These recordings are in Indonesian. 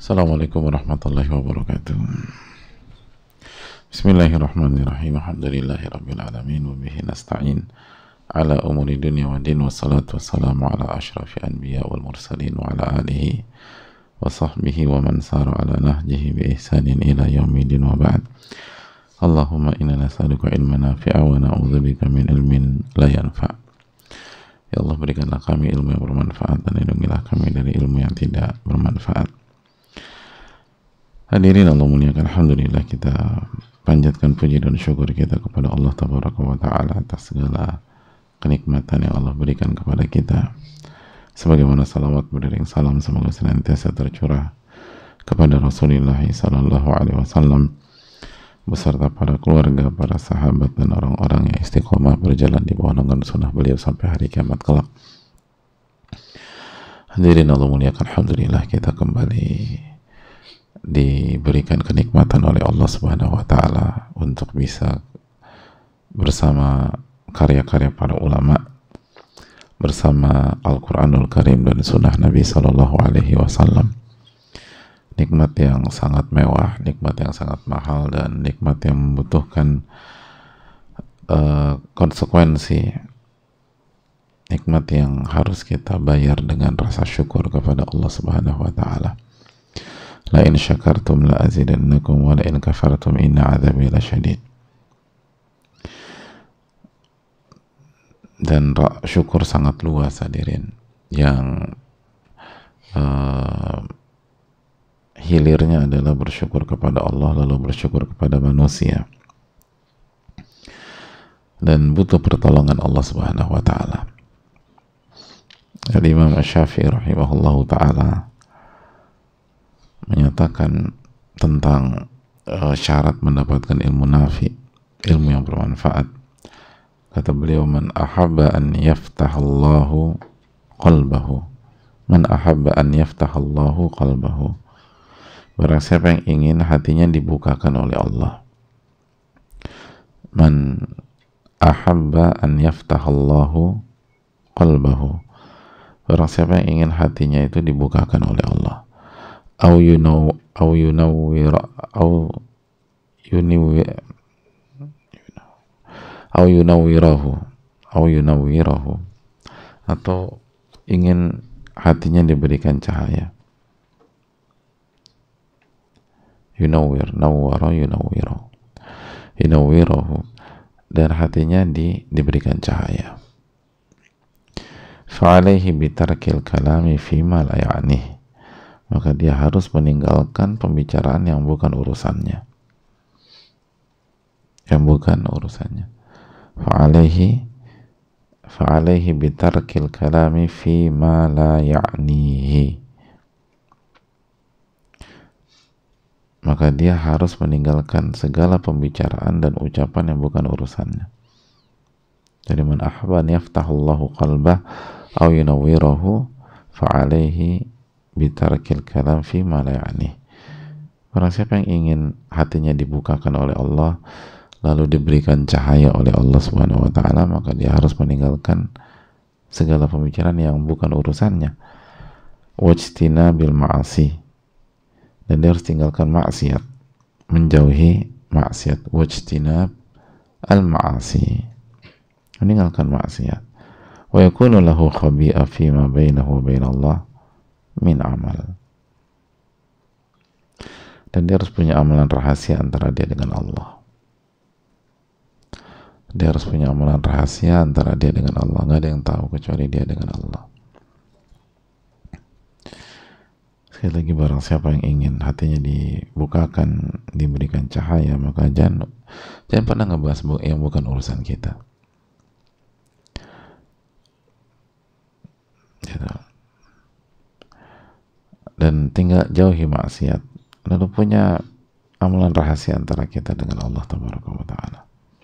Assalamualaikum warahmatullahi wabarakatuh. Bismillahirrahmanirrahim. Alhamdulillahi alamin wa bihi nasta'in ala umuri dunya wa din, wassalatu wassalamu ala asyrafil anbiya wal mursalin wa ala alihi wa sahbihi wa man sara ala nahjihi bi ihsanin ila yaumidin wa ba'd. Allahumma inna nas'aluka ilman nafi'a wa na'udzubika min ilmin la yanfa'. Ya Allah, berikanlah kami ilmu yang bermanfaat dan lindungilah kami dari ilmu yang tidak bermanfaat. Hadirin Allah muliakan, alhamdulillah kita panjatkan puji dan syukur kita kepada Allah Tabaraka wa Ta'ala atas segala kenikmatan yang Allah berikan kepada kita. Sebagaimana salawat beriring salam semoga senantiasa tercurah kepada Rasulullah sallallahu alaihi wasallam beserta para keluarga, para sahabat dan orang-orang yang istiqomah berjalan di bawah naungan sunnah beliau sampai hari kiamat kelak. Hadirin Allah muliakan, alhamdulillah kita kembali diberikan kenikmatan oleh Allah Subhanahu wa Ta'ala untuk bisa bersama karya-karya para ulama, bersama Al-Quranul Karim dan Sunnah Nabi Sallallahu Alaihi Wasallam. Nikmat yang sangat mewah, nikmat yang sangat mahal, dan nikmat yang membutuhkan konsekuensi, nikmat yang harus kita bayar dengan rasa syukur kepada Allah Subhanahu wa Ta'ala. La in syakartum la azidannakum wa la in kafartum inna adzabi lasyadid. Dan syukur sangat luas hadirin, yang hilirnya adalah bersyukur kepada Allah lalu bersyukur kepada manusia, dan butuh pertolongan Allah Subhanahu wa Ta'ala. Imam Asy-Syafi'i rahimahullahu ta'ala menyatakan tentang syarat mendapatkan ilmu nafi, ilmu yang bermanfaat. Kata beliau, man ahabba an yaftahallahu qalbahu, man ahabba an yaftahallahu qalbahu, barang siapa yang ingin hatinya dibukakan oleh Allah. Man ahabba an yaftahallahu qalbahu, barang siapa yang ingin hatinya itu dibukakan oleh Allah. Au yunawwirahu, atau ingin hatinya diberikan cahaya. Yunawwirahu, dan hatinya diberikan cahaya. Fa'alaihi bitarkil kalami fima la ya'nih, maka dia harus meninggalkan pembicaraan yang bukan urusannya. Fa'alaihi bitarkil kalami fima la ya'nihi, maka dia harus meninggalkan segala pembicaraan dan ucapan yang bukan urusannya. Jadi man ahabba an yaftahullahu qalbah aw yunawwirahu fa'alaihi bitarkil kalam fi ma la ya'ni. Barang siapa yang ingin hatinya dibukakan oleh Allah lalu diberikan cahaya oleh Allah Subhanahu wa Ta'ala, maka dia harus meninggalkan segala pembicaraan yang bukan urusannya. Wajtina bil ma'asi, dan dia harus tinggalkan maksiat, menjauhi maksiat. Wajtina al ma'asi, meninggalkan maksiat. Wa yakunu lahu khabi'a fi ma bainahu wa bainallah min amal, dan dia harus punya amalan rahasia antara dia dengan Allah. Dia harus punya amalan rahasia antara dia dengan Allah, nggak ada yang tahu kecuali dia dengan Allah. Sekali lagi, barang siapa yang ingin hatinya dibukakan, diberikan cahaya, maka jangan pernah ngebahas yang bukan urusan kita. Gitu. Dan tinggal jauhi maksiat, lalu punya amalan rahasia antara kita dengan Allah Tabaraka wa Ta'ala.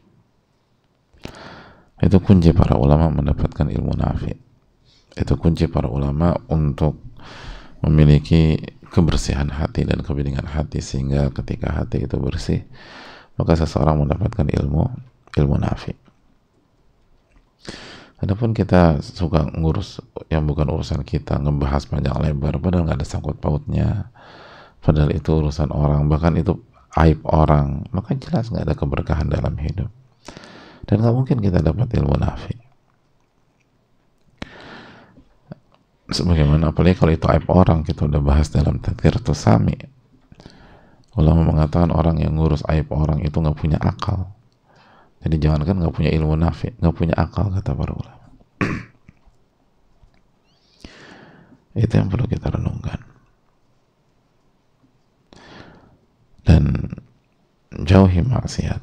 Itu kunci para ulama mendapatkan ilmu nafi. Itu kunci para ulama untuk memiliki kebersihan hati dan kebeningan hati, sehingga ketika hati itu bersih, maka seseorang mendapatkan ilmu nafi. Adapun kita suka ngurus yang bukan urusan kita, ngebahas panjang lebar padahal nggak ada sangkut pautnya, padahal itu urusan orang, bahkan itu aib orang, maka jelas nggak ada keberkahan dalam hidup. Dan nggak mungkin kita dapat ilmu nafi. Sebagaimana apalagi kalau itu aib orang, kita udah bahas dalam Tadhkiratus Sami. Ulama mengatakan orang yang ngurus aib orang itu nggak punya akal. Jadi jangankan nggak punya ilmu nafi, nggak punya akal, kata para ulama. Itu yang perlu kita renungkan. Dan jauhi maksiat.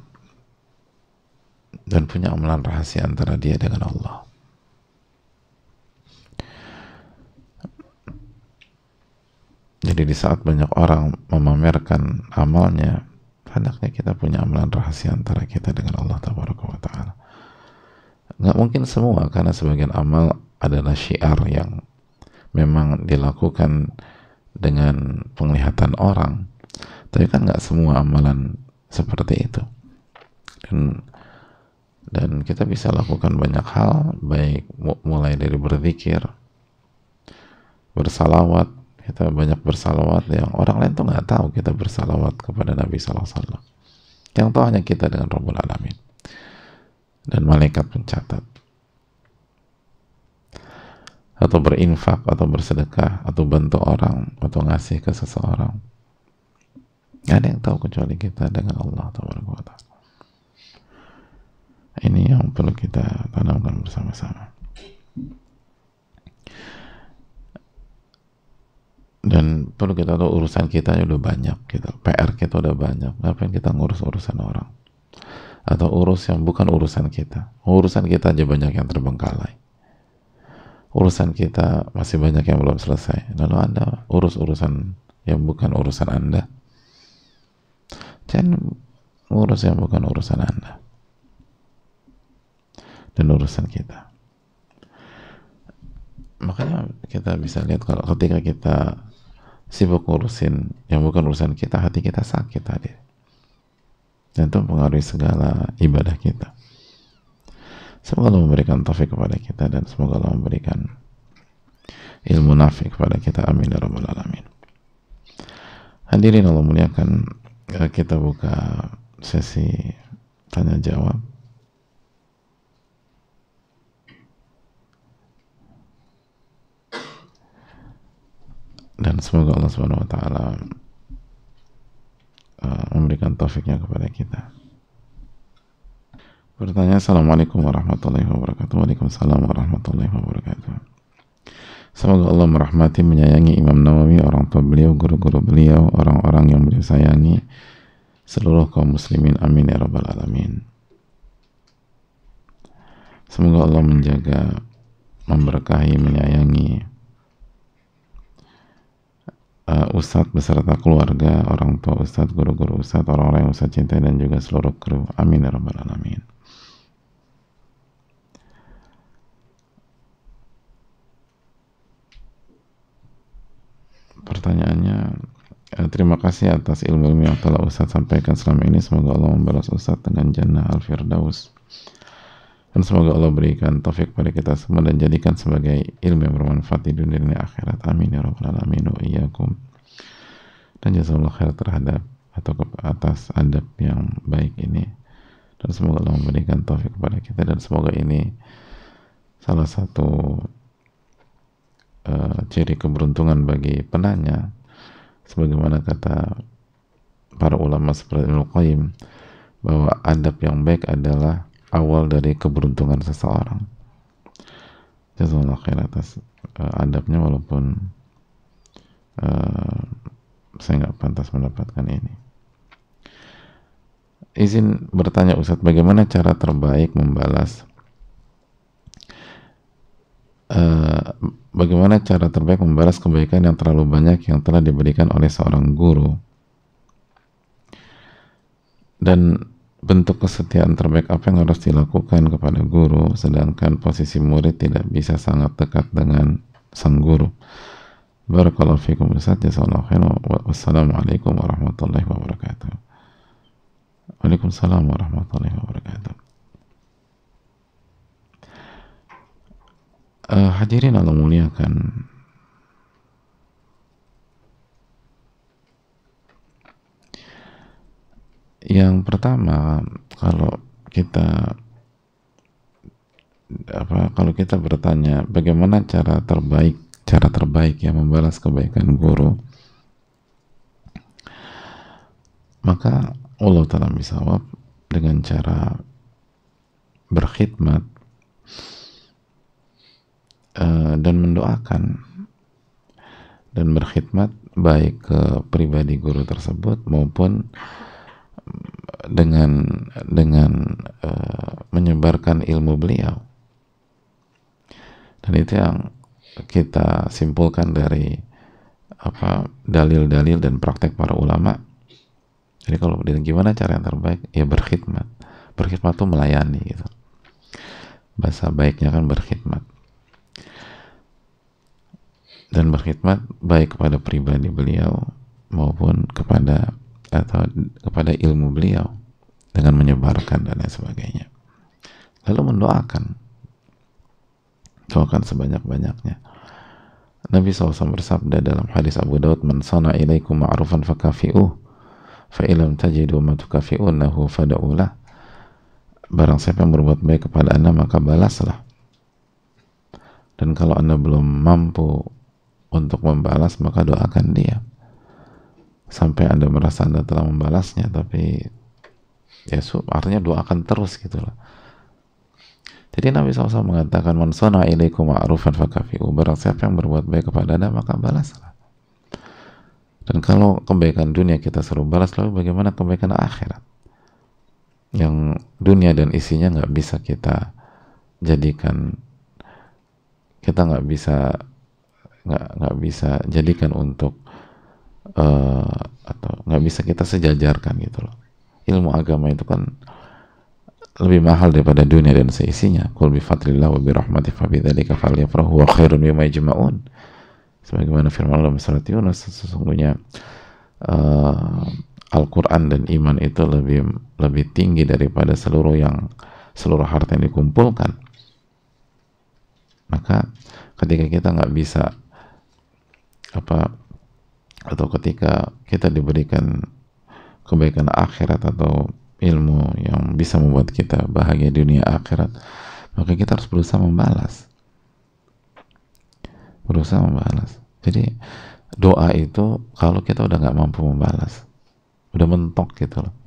Dan punya amalan rahasia antara dia dengan Allah. Jadi di saat banyak orang memamerkan amalnya, hendaknya kita punya amalan rahasia antara kita dengan Allah Tabaraka wa Ta'ala. Nggak mungkin semua, karena sebagian amal adalah syiar yang memang dilakukan dengan penglihatan orang. Tapi kan nggak semua amalan seperti itu. Dan kita bisa lakukan banyak hal, baik mulai dari berzikir, bersalawat. Kita banyak bersalawat yang orang lain tuh nggak tahu kita bersalawat kepada Nabi SAW. Yang tahu hanya kita dengan Rabbul Alamin dan malaikat pencatat. Atau berinfak, atau bersedekah, atau bantu orang, atau ngasih ke seseorang. Nggak ada yang tahu kecuali kita dengan Allah Taala. Ini yang perlu kita tanamkan bersama-sama. Dan perlu kita tahu urusan kita udah banyak gitu. PR kita udah banyak. Ngapain kita ngurus urusan orang? Atau urus yang bukan urusan kita. Urusan kita aja banyak yang terbengkalai. Urusan kita masih banyak yang belum selesai. Lalu Anda urus urusan yang bukan urusan Anda. Jangan ngurus yang bukan urusan Anda dan urusan kita. Makanya kita bisa lihat kalau ketika kita sibuk ngurusin yang bukan urusan kita, hati kita sakit tadi, dan itu mempengaruhi segala ibadah kita. Semoga Allah memberikan taufik kepada kita, dan semoga Allah memberikan ilmu nafi kepada kita. Amin ya rabbal alamin. Hadirin Allah muliakan, kita buka sesi tanya jawab. Dan semoga Allah Subhanahu wa Ta'ala memberikan taufiknya kepada kita. Bertanya, Assalamualaikum warahmatullahi wabarakatuh. Waalaikumsalam warahmatullahi wabarakatuh. Semoga Allah merahmati, menyayangi Imam Nawawi, orang tua beliau, guru-guru beliau, orang-orang yang beliau sayangi, seluruh kaum muslimin. Amin ya rabbal alamin. Semoga Allah menjaga, memberkahi, menyayangi Ustadz beserta keluarga, orang tua Ustadz, guru-guru Ustadz, orang-orang yang Ustadz cintai, dan juga seluruh kru. Amin ya rabbal alamin. Pertanyaannya, terima kasih atas ilmu-ilmu yang telah Ustadz sampaikan selama ini. Semoga Allah membalas Ustadz dengan jannah al-firdaus, dan semoga Allah berikan taufik pada kita semua dan jadikan sebagai ilmu yang bermanfaat di dunia dan akhirat. Amin ya rabbal alamin wa iyyakum. Dan jazakallahu khair terhadap atau atas adab yang baik ini, dan semoga Allah memberikan taufik kepada kita, dan semoga ini salah satu ciri keberuntungan bagi penanya, sebagaimana kata para ulama seperti Ibnu Qayyim, bahwa adab yang baik adalah awal dari keberuntungan seseorang. Jazakallahu khair atas adabnya, walaupun saya nggak pantas mendapatkan ini. Izin bertanya Ustadz, bagaimana cara terbaik membalas kebaikan yang terlalu banyak yang telah diberikan oleh seorang guru, dan bentuk kesetiaan terbaik apa yang harus dilakukan kepada guru sedangkan posisi murid tidak bisa sangat dekat dengan sang guru. Barakallahu fikum Ustaz, jazakallahu khairan. Wassalamualaikum warahmatullahi wabarakatuh. Waalaikumsalam warahmatullahi wabarakatuh. Hadirin Allah muliakan, Yang pertama, kalau kita bertanya bagaimana cara terbaik ya membalas kebaikan guru, maka Allah Ta'ala bisawab dengan cara berkhidmat dan mendoakan dan berkhidmat baik ke pribadi guru tersebut maupun dengan menyebarkan ilmu beliau. Dan itu yang kita simpulkan dari dalil-dalil dan praktek para ulama. Jadi kalau gimana cara yang terbaik, ya berkhidmat. Berkhidmat itu melayani gitu. Bahasa baiknya kan berkhidmat. Dan berkhidmat baik kepada pribadi beliau maupun kepada ilmu beliau dengan menyebarkan dan lain sebagainya. Lalu mendoakan sebanyak-banyaknya. Nabi SAW bersabda dalam hadis Abu Daud, "Man sana ilaikum ma'rufan fakafi'uh, fa ilam tajidu ma tukafi'unahu fada'ulah." Barang siapa yang berbuat baik kepada Anda, maka balaslah. Dan kalau Anda belum mampu untuk membalas, maka doakan dia. Sampai Anda merasa Anda telah membalasnya, tapi ya artinya doakan terus gitu loh. Jadi Nabi SAW mengatakan, "Man sana ilaikum ma'rufan fakafi'u." Barang siapa yang berbuat baik kepada Anda, maka balaslah. Dan kalau kebaikan dunia kita suruh balas, lalu bagaimana kebaikan akhirat? Yang dunia dan isinya nggak bisa kita jadikan, kita nggak bisa jadikan untuk atau nggak bisa kita sejajarkan gitu loh. Ilmu agama itu kan lebih mahal daripada dunia dan seisinya. Qul bi fadlillah wa bi rahmatihi fa bidzalika falyafrahu wa khairun mimma yajma'un. Sebagaimana firman Allah dalam surat Yunus, sesungguhnya Al-Quran dan iman itu lebih tinggi daripada seluruh harta yang dikumpulkan. Maka ketika kita nggak bisa atau ketika kita diberikan kebaikan akhirat atau ilmu yang bisa membuat kita bahagia dunia akhirat, maka kita harus berusaha membalas. Jadi doa itu kalau kita udah nggak mampu membalas, udah mentok gitu loh,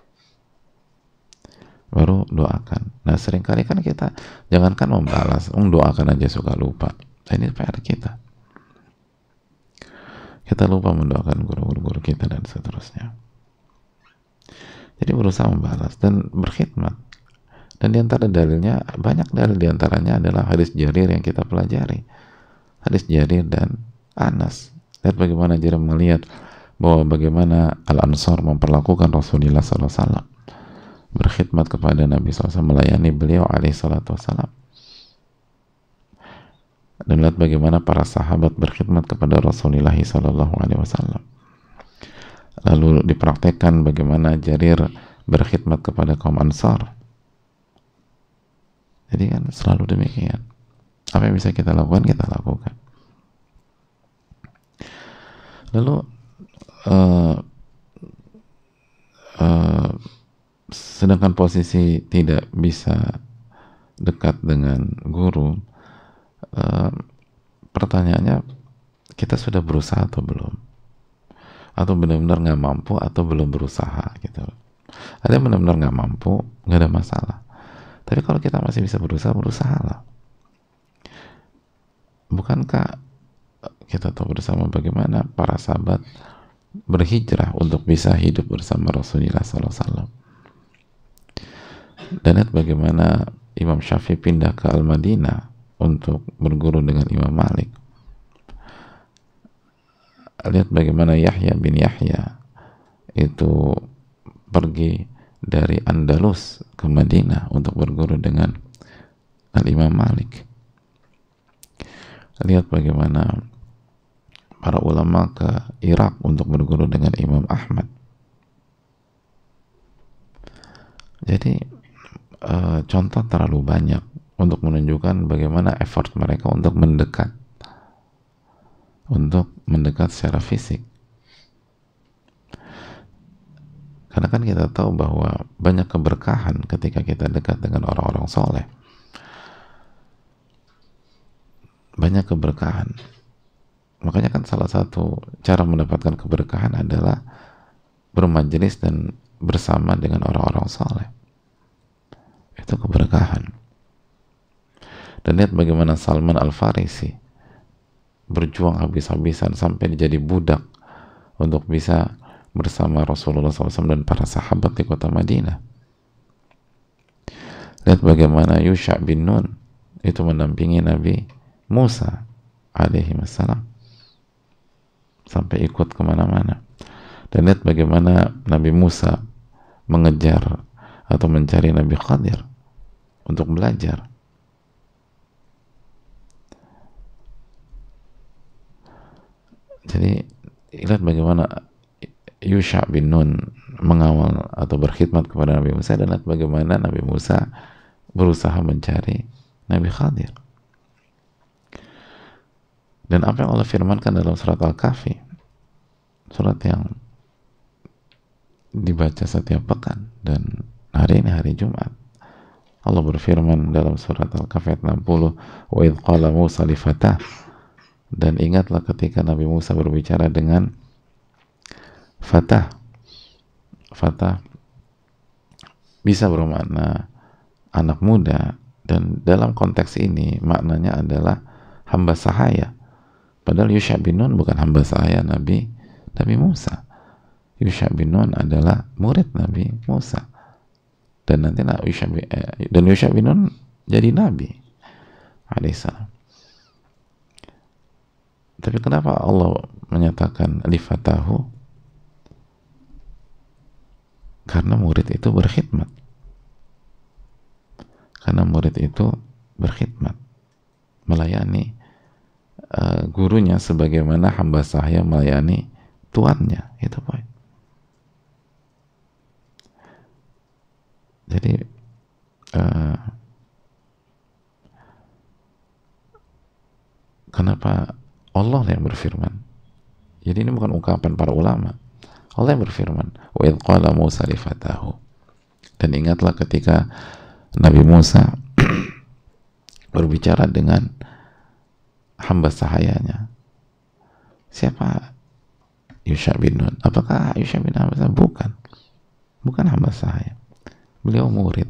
baru doakan. Nah seringkali kan kita jangankan membalas, doakan aja suka lupa. Nah, ini PR kita lupa mendoakan guru-guru kita dan seterusnya. Jadi berusaha membalas dan berkhidmat. Dan diantara dalilnya, banyak dalil diantaranya adalah hadis Jarir yang kita pelajari. Hadis Jarir dan Anas. Lihat bagaimana Jarir melihat bahwa bagaimana Al-Ansar memperlakukan Rasulullah SAW, berkhidmat kepada Nabi SAW, melayani beliau alaihissalam. Dan lihat bagaimana para sahabat berkhidmat kepada Rasulullah SAW. Lalu dipraktekkan bagaimana Jarir berkhidmat kepada kaum Ansar. Jadi kan selalu demikian. Apa yang bisa kita lakukan, kita lakukan. Lalu sedangkan posisi tidak bisa dekat dengan guru, pertanyaannya, kita sudah berusaha atau belum? Atau benar-benar nggak mampu atau belum berusaha gitu. Ada yang benar-benar nggak mampu, nggak ada masalah. Tapi kalau kita masih bisa berusahalah. Bukankah kita tahu bersama bagaimana para sahabat berhijrah untuk bisa hidup bersama Rasulullah SAW? Dan lihat bagaimana Imam Syafi'i pindah ke Al-Madinah untuk berguru dengan Imam Malik. Lihat bagaimana Yahya bin Yahya itu pergi dari Andalus ke Madinah untuk berguru dengan Al-Imam Malik. Lihat bagaimana para ulama ke Irak untuk berguru dengan Imam Ahmad. Jadi contoh terlalu banyak untuk menunjukkan bagaimana effort mereka untuk mendekat secara fisik. Karena kan kita tahu bahwa banyak keberkahan ketika kita dekat dengan orang-orang soleh. Banyak keberkahan. Makanya kan salah satu cara mendapatkan keberkahan adalah bermajelis dan bersama dengan orang-orang soleh. Itu keberkahan. Dan lihat bagaimana Salman Al-Farisi berjuang habis-habisan sampai jadi budak untuk bisa bersama Rasulullah SAW dan para sahabat di kota Madinah. Lihat bagaimana Yusha bin Nun itu mendampingi Nabi Musa alaihi wassalam sampai ikut kemana-mana. Dan lihat bagaimana Nabi Musa mengejar atau mencari Nabi Khadir untuk belajar. Jadi lihat bagaimana Yusha bin Nun mengawal atau berkhidmat kepada Nabi Musa, dan lihat bagaimana Nabi Musa berusaha mencari Nabi Khadir. Dan apa yang Allah firmankan dalam surat Al-Kahfi, surat yang dibaca setiap pekan, dan hari ini hari Jumat, Allah berfirman dalam surat Al-Kahfi ayat 60, wa idh qala Musa li fatah, dan ingatlah ketika Nabi Musa berbicara dengan fatah. Fatah bisa bermakna anak muda, dan dalam konteks ini maknanya adalah hamba sahaya. Padahal Yusha bin Nun bukan hamba sahaya Nabi Musa. Yusha bin Nun adalah murid Nabi Musa, dan nanti Yusha bin Nun jadi Nabi alaihissalam. Tapi kenapa Allah menyatakan lifatahu? Karena murid itu berkhidmat. Karena murid itu berkhidmat, melayani gurunya sebagaimana hamba sahaya melayani tuannya. Itu poin. Jadi kenapa Allah yang berfirman? Jadi ini bukan ungkapan para ulama. Allah yang berfirman, wa idh qala Musa li fatahu. Dan ingatlah ketika Nabi Musa berbicara dengan hamba sahayanya. Siapa? Yusha bin Nun. Apakah Yusha bin Nun? Bukan. Bukan hamba sahaya. Beliau murid.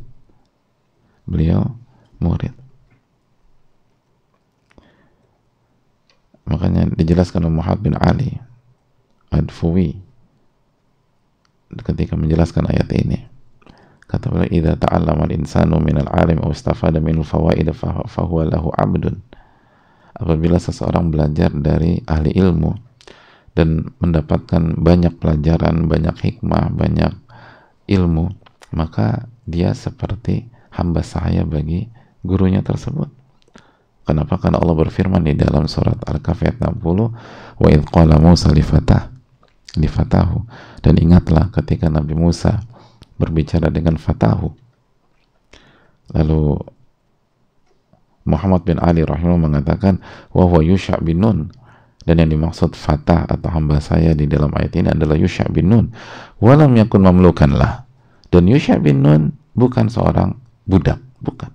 Makanya dijelaskan oleh Muhammad bin Ali Ad-Fuwi ketika menjelaskan ayat ini, kata beliau, idza ta'allama al-insanu minal alim aw istafada minhu fawaid fa huwa lahu 'abdun. Apabila seseorang belajar dari ahli ilmu dan mendapatkan banyak pelajaran, banyak hikmah, banyak ilmu, maka dia seperti hamba sahaya bagi gurunya tersebut. Kenapa? Karena Allah berfirman di dalam surat Al-Kahfi ayat 60, wa idh qala Musa li fatahu, dan ingatlah ketika Nabi Musa berbicara dengan fatahu. Lalu Muhammad bin Ali rahimahullah mengatakan wa huwa Yusha bin Nun, dan yang dimaksud fatah atau hamba saya di dalam ayat ini adalah Yusha bin Nun, walam yakun mamlukan lah, dan Yusha bin Nun bukan seorang budak, bukan.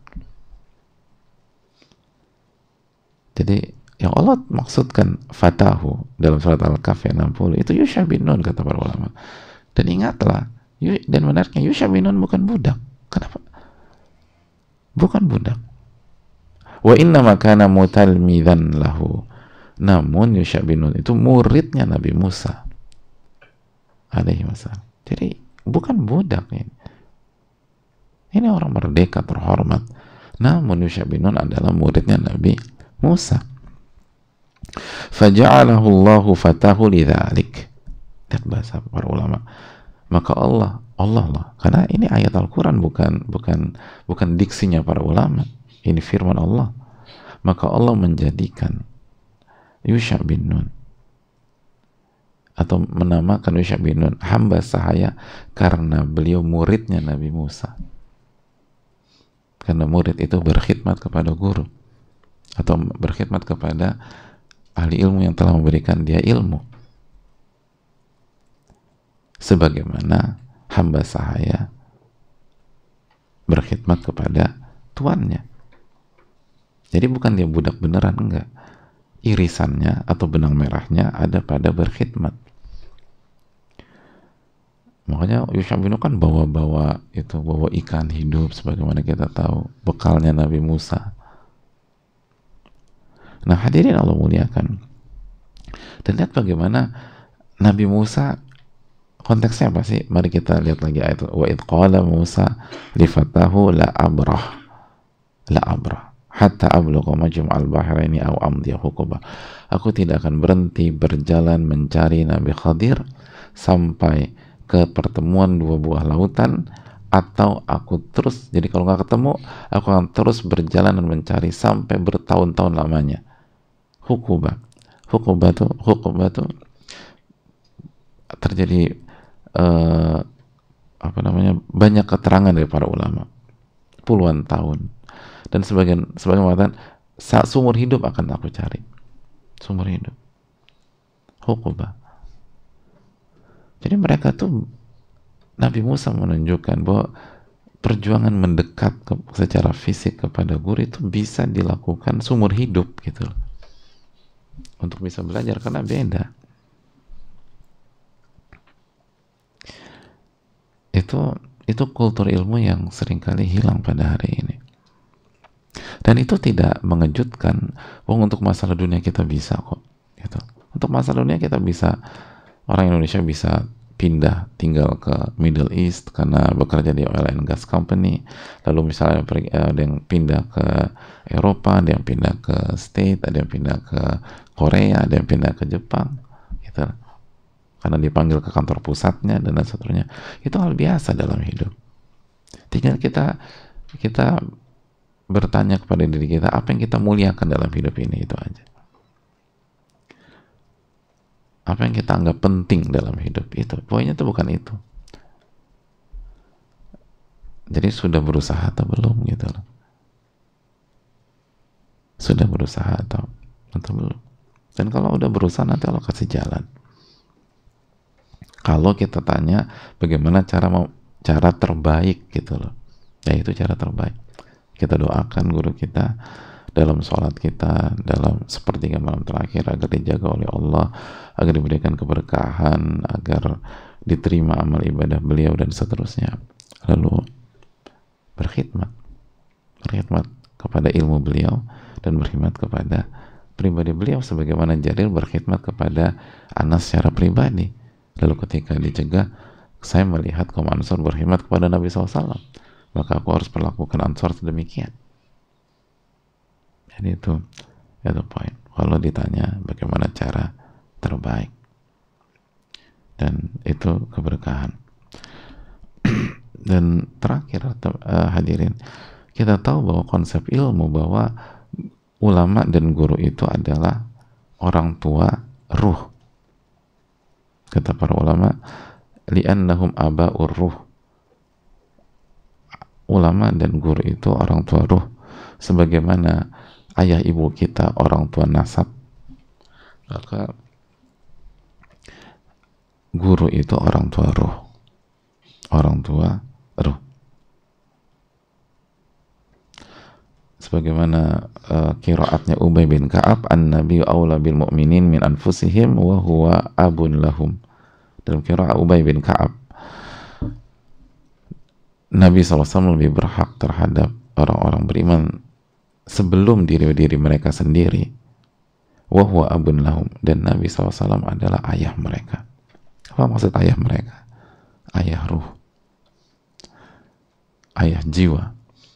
Jadi yang Allah maksudkan fatahu dalam surat Al-Kahfi 60 itu Yusha bin Nun, kata para ulama. Dan ingatlah, dan benarnya Yusha bin Nun bukan budak. Kenapa? Bukan budak. Wa inna makana mutalmidan lahu. Namun Yusha bin Nun itu muridnya Nabi Musa alaihi wasallam. Jadi bukan budak ini. Ini orang merdeka terhormat. Namun Yusha bin Nun adalah muridnya Nabi Musa. Faja'alahu Allahu fatahu lidzalik. Dan bahasa para ulama, maka Allah lah, karena ini ayat Al-Quran, bukan diksinya para ulama, ini firman Allah. Maka Allah menjadikan Yusha bin Nun atau menamakan Yusha bin Nun hamba sahaya karena beliau muridnya Nabi Musa. Karena murid itu berkhidmat kepada guru atau berkhidmat kepada ahli ilmu yang telah memberikan dia ilmu, sebagaimana hamba sahaya berkhidmat kepada tuannya. Jadi bukan dia budak beneran, enggak. Irisannya atau benang merahnya ada pada berkhidmat. Makanya Yusha bin Nun kan bawa ikan hidup sebagaimana kita tahu bekalnya Nabi Musa. Nah, hadirin Allah muliakan. Dan lihat bagaimana Nabi Musa, konteksnya apa sih? Mari kita lihat lagi ayat wa id qala Musa li fatahu la abrah hatta ablugha majma'al bahraini aw amdiya huquba. Aku tidak akan berhenti berjalan mencari Nabi Khadir sampai ke pertemuan dua buah lautan, atau aku terus, jadi kalau nggak ketemu aku akan terus berjalan dan mencari sampai bertahun-tahun lamanya. Huquba tuh terjadi banyak keterangan dari para ulama, puluhan tahun, dan sebagian mengatakan seumur hidup akan aku cari, seumur hidup. Huquba. Jadi mereka tuh, Nabi Musa menunjukkan bahwa perjuangan mendekat secara fisik kepada guru itu bisa dilakukan seumur hidup gitu loh, untuk bisa belajar, karena beda. Itu kultur ilmu yang seringkali hilang pada hari ini. Dan itu tidak mengejutkan. Untuk masalah dunia kita bisa kok gitu. Untuk masalah dunia kita bisa, orang Indonesia bisa pindah tinggal ke Middle East karena bekerja di oil and gas company. Lalu misalnya ada yang pindah ke Eropa, ada yang pindah ke State, ada yang pindah ke Korea, ada yang pindah ke Jepang gitu, karena dipanggil ke kantor pusatnya dan seterusnya. Itu hal biasa dalam hidup. Tinggal kita bertanya kepada diri kita, apa yang kita muliakan dalam hidup ini, itu aja. Apa yang kita anggap penting dalam hidup, itu poinnya tuh bukan itu. Jadi sudah berusaha atau belum gitu loh. Sudah berusaha atau belum. Dan kalau udah berusaha, nanti Allah kasih jalan. Kalau kita tanya bagaimana cara terbaik gitu loh, ya itu cara terbaik. Kita doakan guru kita dalam sholat kita, dalam sepertiga malam terakhir, agar dijaga oleh Allah, agar diberikan keberkahan, agar diterima amal ibadah beliau dan seterusnya. Lalu berkhidmat kepada ilmu beliau dan berkhidmat kepada pribadi beliau, sebagaimana Jarir berkhidmat kepada Anas secara pribadi. Lalu ketika dicegah, saya melihat kaum Ansor berkhidmat kepada Nabi SAW, maka aku harus perlakukan Ansor sedemikian. Jadi itu poin. Kalau ditanya bagaimana cara terbaik, dan itu keberkahan. Dan terakhir, hadirin, kita tahu bahwa konsep ilmu, bahwa ulama dan guru itu adalah orang tua ruh. Kata para ulama, li'annahum aba'ur ruh. Ulama dan guru itu orang tua ruh, sebagaimana ayah ibu kita orang tua nasab, maka guru itu orang tua ruh. Sebagaimana qiraatnya Ubay bin Ka'ab, an-nabiyyu aula bil mu'minin min anfusihim wa huwa abun lahum. Dalam qiraat Ubay bin Ka'ab, Nabi SAW lebih berhak terhadap orang-orang beriman sebelum diri mereka sendiri. Wa huwa abun lahum, dan Nabi SAW adalah ayah mereka. Apa maksud ayah mereka? Ayah ruh, ayah jiwa.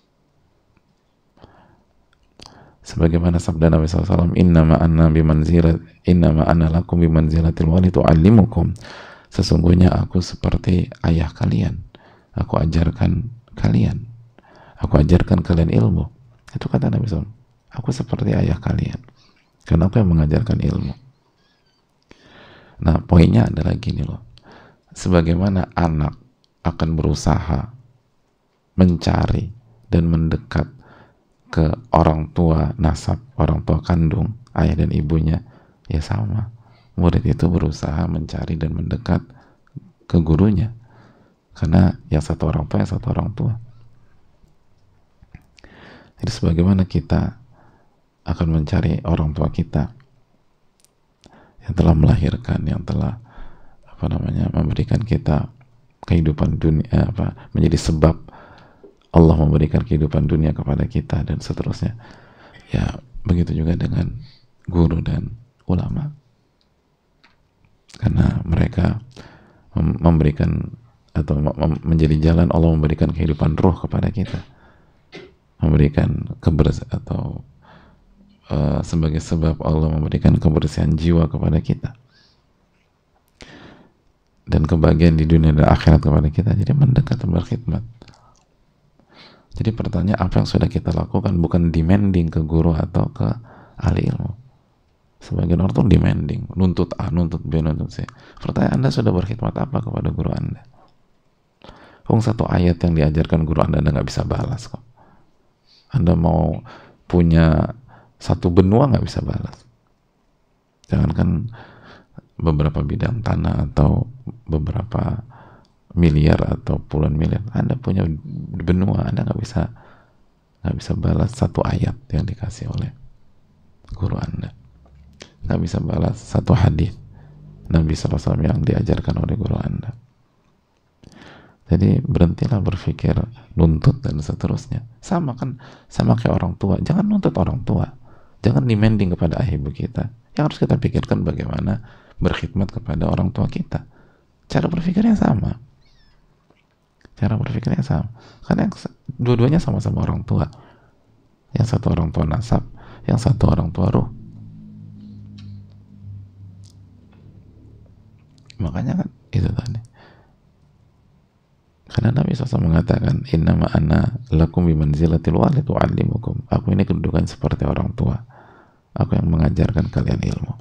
Sebagaimana sabda Nabi SAW, innama ana lakum bimanzilatil wali tu'allimukum. Sesungguhnya aku seperti ayah kalian, aku ajarkan kalian ilmu. Itu kata Nabi SAW, aku seperti ayah kalian karena aku yang mengajarkan ilmu. Nah, poinnya adalah gini loh, sebagaimana anak akan berusaha mencari dan mendekat ke orang tua nasab, orang tua kandung, ayah dan ibunya, ya sama, murid itu berusaha mencari dan mendekat ke gurunya. karena yang satu orang tua, yang satu orang tua. Jadi sebagaimana kita akan mencari orang tua kita yang telah melahirkan, yang telah memberikan kita kehidupan dunia, menjadi sebab Allah memberikan kehidupan dunia kepada kita dan seterusnya. Ya, begitu juga dengan guru dan ulama, karena mereka memberikan atau menjadi jalan Allah memberikan kehidupan ruh kepada kita, memberikan atau sebagai sebab Allah memberikan kebersihan jiwa kepada kita dan kebahagiaan di dunia dan akhirat kepada kita. Jadi mendekat dan berkhidmat. Jadi pertanyaan, apa yang sudah kita lakukan, bukan demanding ke guru atau ke ahli ilmu. Sebagian orang tuh demanding, nuntut A, nuntut B, nuntut C. Pertanyaan, Anda sudah berkhidmat apa kepada guru Anda? Satu ayat yang diajarkan guru Anda nggak bisa balas kok. Anda mau punya satu benua nggak bisa balas. Jangankan beberapa bidang tanah atau beberapa miliar atau puluhan miliar, Anda punya benua, Anda nggak bisa balas satu ayat yang dikasih oleh guru Anda, nggak bisa balas satu hadis Nabi SAW yang diajarkan oleh guru Anda. Jadi berhentilah berpikir nuntut dan seterusnya. Sama kayak orang tua. Jangan nuntut orang tua, jangan demanding kepada ayah ibu kita. Yang harus kita pikirkan bagaimana berkhidmat kepada orang tua kita. Cara berpikirnya sama. Karena dua-duanya sama-sama orang tua. Yang satu orang tua nasab, yang satu orang tua ruh. Makanya kan itu tadi. Karena Nabi SAW mengatakan, innama ana lakum bimanzilatil walid wa'allimukum. Aku ini kedudukan seperti orang tua. Aku yang mengajarkan kalian ilmu.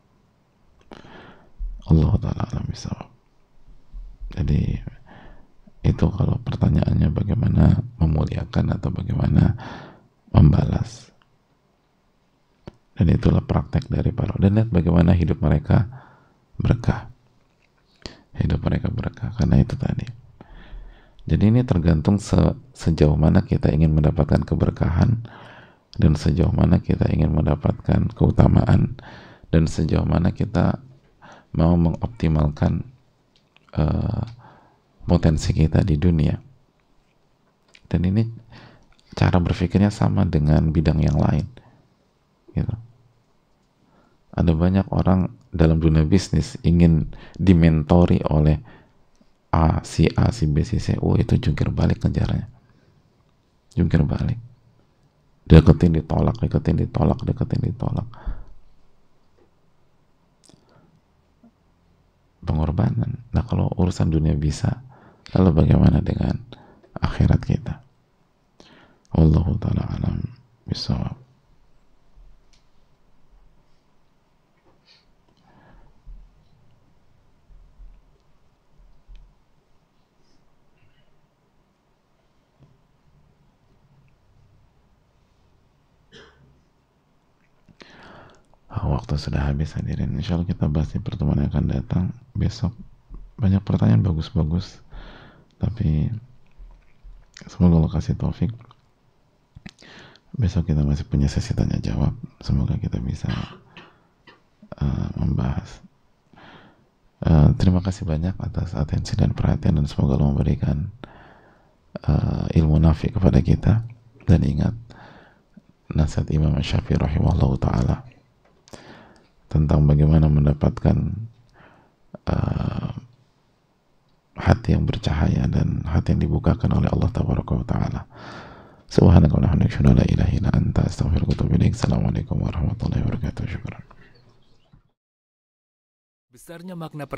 Allah Ta'ala alam bisawab. Jadi itu kalau pertanyaannya bagaimana memuliakan atau bagaimana membalas. Dan itulah praktek dari para. Dan lihat bagaimana hidup mereka berkah. Karena itu tadi. Jadi ini tergantung sejauh mana kita ingin mendapatkan keberkahan, dan sejauh mana kita ingin mendapatkan keutamaan, dan sejauh mana kita mau mengoptimalkan potensi kita di dunia. Dan ini cara berpikirnya sama dengan bidang yang lain gitu. Ada banyak orang dalam dunia bisnis ingin dimentori oleh A, si B, si C. Itu jungkir balik kejarnya. Jungkir balik. Deketin ditolak. Pengorbanan. Nah, kalau urusan dunia bisa, lalu bagaimana dengan akhirat kita? Wallahu ta'ala alam bisawab. Waktu sudah habis hadirin. Insya Allah kita bahas di pertemuan yang akan datang besok. Banyak pertanyaan bagus-bagus, tapi semoga Allah kasih taufik. Besok kita masih punya sesi tanya jawab. Semoga kita bisa membahas. Terima kasih banyak atas atensi dan perhatian, dan semoga Allah memberikan ilmu nafi kepada kita. Dan ingat nasihat Imam Syafi'i rahimahullah ta'ala tentang bagaimana mendapatkan hati yang bercahaya dan hati yang dibukakan oleh Allah tabaraka wa ta'ala. Subhanaka wa bihamdika la ilaha illa anta astaghfiruka wa atubu ilaik. Assalamualaikum warahmatullahi wabarakatuh. Syukran. Besarnya makna